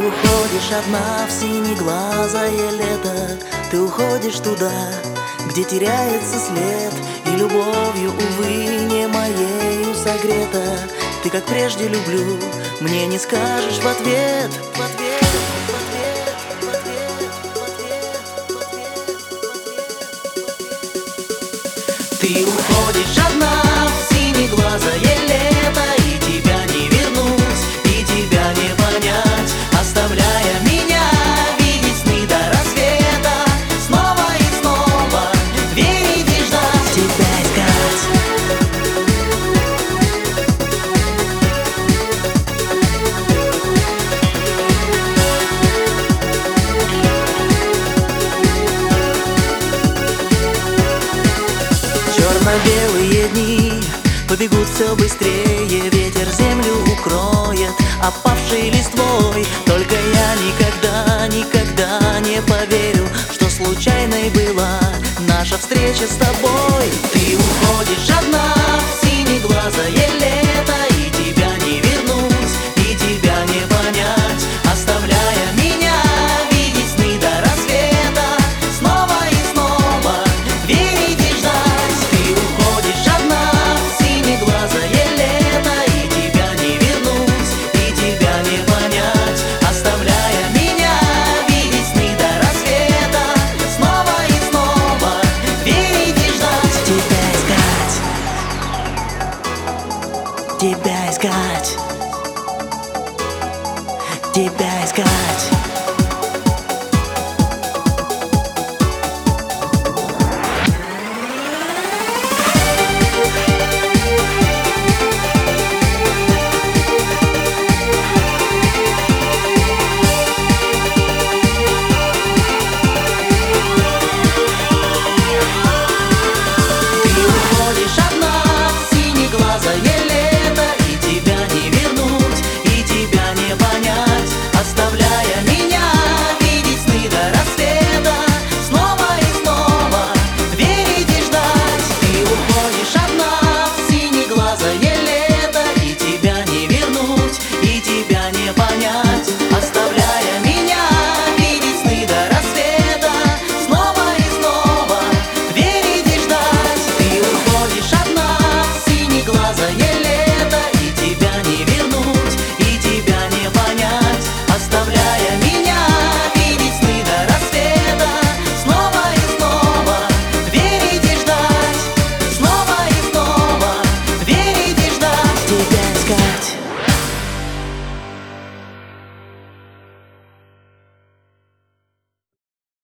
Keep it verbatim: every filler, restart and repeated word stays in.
уходишь одна в синеглазое лето. Ты уходишь туда, где теряется след, и любовью, увы, не моею согрета. Ты, как прежде, люблю, мне не скажешь в ответ, в ответ, в ответ, в ответ, в ответ, в ответ. Ты уходишь одна в синеглазое лето, и тебя не вернуть, и тебя не понять, оставляя меня видеть сны до рассвета. Снова и снова верить и ждать, тебя искать. Черно-белые дни побегут все быстрее, ветер землю укроет опавшей листвой. Только я никогда, никогда не поверю, что случайной была наша встреча с тобой. Ты уходишь одна в синеглазое лето, и тебя не вернуть, и тебя не понять, оставляя меня видеть сны до рассвета. Снова и снова верить и ждать. Ты уходишь одна в синеглазое лето, и тебя не вернуть, и тебя не понять, оставляя меня видеть сны до рассвета. Снова и снова верить и ждать, тебя искать, тебя искать, тебя искать.